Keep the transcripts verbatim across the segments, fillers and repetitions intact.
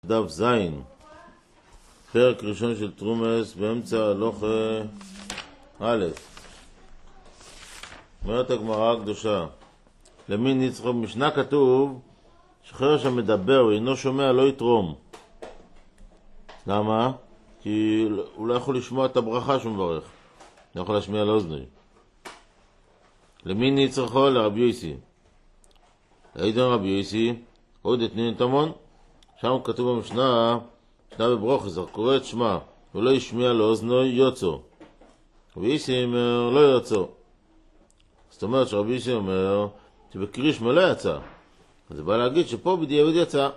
דף זין, פרק ראשון של תרומס, באמצע הלוך א'. אומרת הגמרא הקדושה, למי נצחו? במשנה כתוב שחרש המדבר ואינו שומע לא יתרום. למה? כי הוא לא יכול לשמוע את הברכה שהוא מברך, לא יכול להשמיע לאוזני. למי נצחו? לרבי יוסי. היידן רבי יוסי עוד התנין תמון, שם כתוב במשנה, משנה בברוכס, קורא את שמה, הוא לא ישמיע לאוזנו יוצא. רבי יוסי אומר לא יוצא. זאת אומרת שרבי יוסי אומר שבקרישמה לא יצא. אז זה בא להגיד שפה בדיעבד יצא.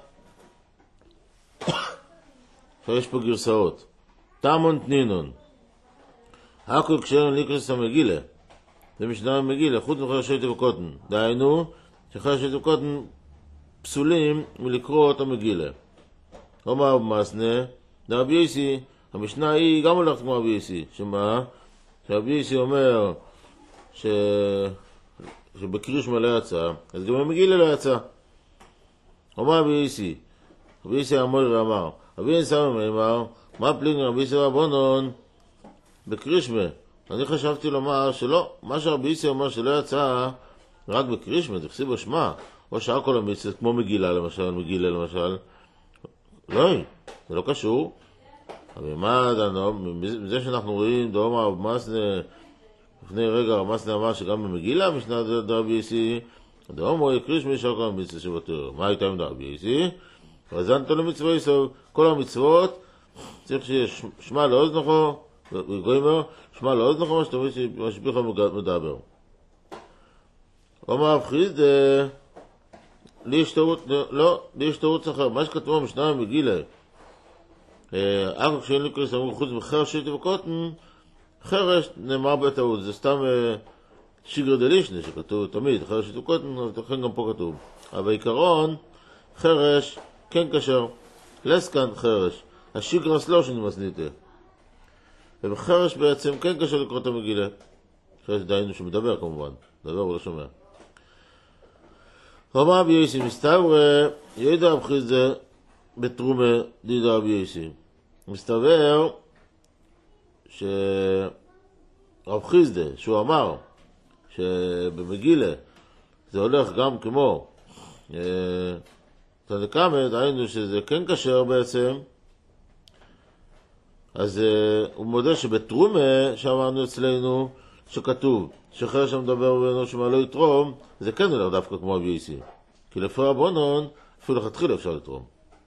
עכשיו יש פה גרסאות. תמון תנינון. הכל כשרן ליקרס המגילה. זה משנה המגילה, חוץ מחר שייטה וקוטן. דהיינו, שחר שייטה וקוטן פסולים מלקרוא את המגילה. אומר במסנה, רבי יוסי, המשנה היא גם הולכת כמו רבי יוסי. שמה? שרבי יוסי אומר ש... שבקרישמה לא יצא, אז גם המגילה לא יצא. אומר רבי יוסי, רבי יוסי אמר אמר, רבי יוסי אמר, מה פלינג רבי יוסי רבונון בקרישמה? אני חשבתי לומר שלא, מה שרבי יוסי אומר שלא יצא רק בקרישמה, תכסי בשמה, או שעה כל המצוות, כמו מגילה למשל, מגילה למשל. לא, זה לא קשור. אבל מה דנו? מזה שאנחנו רואים, דאמר מסנה, לפני רגע מסנה אמר שגם במגילה משנה דרבי יוסי, דאמר יקרישמה שעה כל המצוות שבתור. מה הייתה עם דרבי יוסי? רזנתו למצווה יסוב, כל המצוות צריך שיש שמה לאוזנכו, וגוימר, שמע לאוזנכו מה שאתה אומר שמשפיך מדבר. אומר הפחיד, לי יש תירוץ, לא, לי יש תירוץ אחר. מה שכתוב במשנה מגילה, אגב כשאין לי קריס אמרו חוץ מחרש שייטה וקוטן, חרש נאמר בטעות, זה סתם שיגר דלישנה שכתוב תמיד, חרש שייטה וקוטן, אבל תכן גם פה כתוב. אבל בעיקרון, חרש כן קשר, לסקן חרש, השיגרס לא שנמסניתה. ובחרש בעצם כן קשר לקרוא את המגילה. חרש דיינו שמדבר כמובן, דבר הוא לא שומע. אומר רבי יוסי, מסתבר, ידע הבחיד זה בתרומה דידה רבי יוסי. מסתבר שרב חיסדה, שהוא אמר שבמגילה זה הולך גם כמו תנקמת, היינו שזה כן קשר בעצם, אז הוא מודה שבתרומה שאמרנו אצלנו שכתוב שחרש המדבר ובנו שמה לא יתרום, זה כן הולך דווקא כמו רבי יוסי, כי לפי רבונון אפילו לכתחילה אפשר לתרום.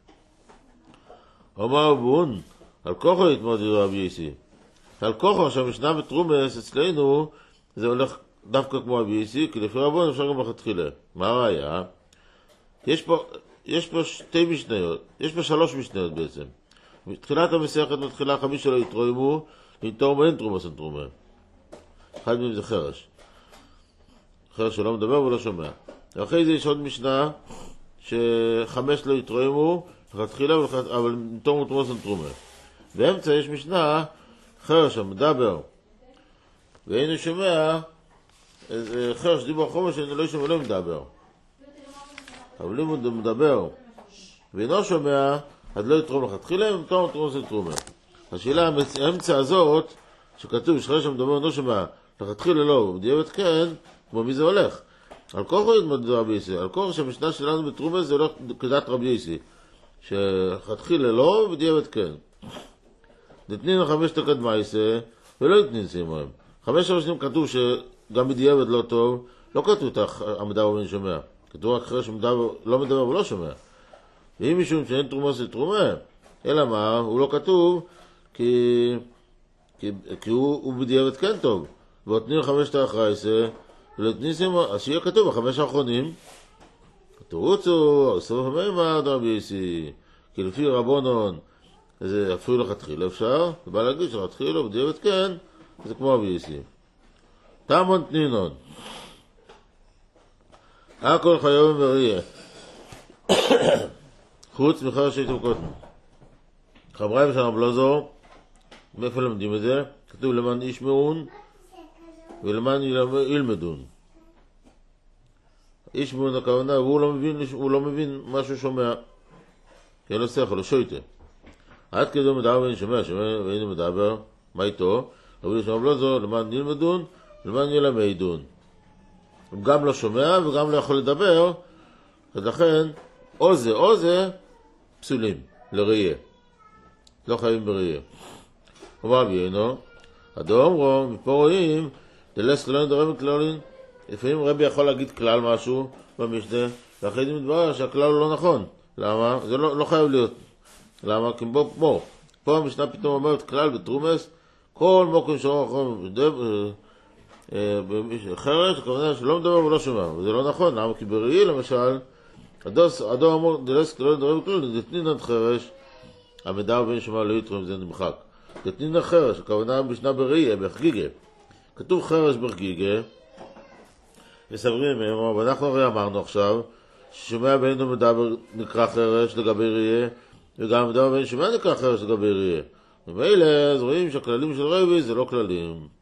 אומר רבון, על כוחו יתמוד רבי יוסי, על כוחו שהמשנה בתרומס אצלנו זה הולך דווקא כמו רבי יוסי, כי לפי רבונון אפשר גם לכתחילה. מה הראיה? יש פה, יש פה שתי משניות, יש פה שלוש משניות בעצם. בתחילת המסכת מתחילה חמישה לא יתרומו, לתרום אין תרומה אין תרומה. אחד מהם זה חרש. חרש שלא מדבר ולא שומע. ואחרי זה יש עוד משנה שחמש לא יתרומו, תחילה, אבל תרום תרומה אין תרומה. באמצע יש משנה, חרש המדבר ואינו שומע, חרש דיבור חומש שאינו לא שומע לא מדבר. אבל אם הוא מדבר ואינו שומע, אז לא יתרום לך תחילה, ותרום תרומה אין תרומה. השאלה האמצע הזאת, שכתוב שחרש המדבר ואינו שומע, לכתחילה לא, ובדיעבד כן, כמו מי זה הולך? על כוחו יתמוד רבי יוסי, על כוחו שהמשנה שלנו בתרומה זה הולך כדת רבי יוסי, שלכתחילה לא, ובדיעבד כן. נתנין לחמש תקד מייסה, ולא יתנין סימוהם. חמש הראשונים כתוב שגם בדיעבד לא טוב, לא כתוב את המדבר ואין שומע. כתוב רק חרש לא מדבר ולא שומע. ואם משום שאין תרומה זה תרומה, אלא מה? הוא לא כתוב, כי, כי, כי הוא, הוא בדיעבד כן טוב. ואותנין חמשת האחרייסה, ולתנין סימוהם, אז שיהיה כתוב בחמש האחרונים, תרוצו, סוף המימה, רבי יוסי, כי לפי רבונון, זה אפילו לכתחילה אפשר, זה בא להגיד שלכתחילה בדיעבד כן, זה כמו רבי יוסי. תמון תנינון. הכל חיום וראייה. חוץ מחר שייטה וקוטן. חברי ושם הבלוזו, מאיפה למדים את זה? כתוב למען ישמעון ולמען ילמדון. ישמעון הכוונה, והוא לא מבין, הוא לא מבין מה שהוא שומע. כי אין לו שכל, הוא שויטה. עד כדי מדבר ואין שומע, שומע ואין מדבר, מה איתו? רבי לשמוע לא זו, למען נלמדון, למען ילמדון. הוא גם לא שומע וגם לא יכול לדבר, אז לכן, או זה או זה, פסולים, לראייה. לא חייבים בראייה. אומר ביינו, הדו אומרו, מפה רואים, דלס כללין דרבי כללין, לפעמים רבי יכול להגיד כלל משהו במשנה, ואחרי זה מתברר שהכלל הוא לא נכון. למה? זה לא, לא חייב להיות. למה? כי בוא, בוא, פה המשנה פתאום אומרת כלל בתרומס, כל מוקם שרום אחרון, חרש, הכוונה שלא מדבר ולא שומע, וזה לא נכון. למה? כי בראי למשל, הדו אמור דלס כללין דרבי כללין, דתנין עד חרש, המדבר בין שומע לא יתרום, זה נמחק. דתנין עד חרש, הכוונה משנה בראי, בחגיגה. כתוב חרש בחגיגה, וסברים מהם, ואנחנו הרי אמרנו עכשיו, ששומע בינו מדבר נקרא חרש לגבי ראייה, וגם מדבר בין שומע נקרא חרש לגבי ראייה. ומילא, אז רואים שהכללים של רבי זה לא כללים.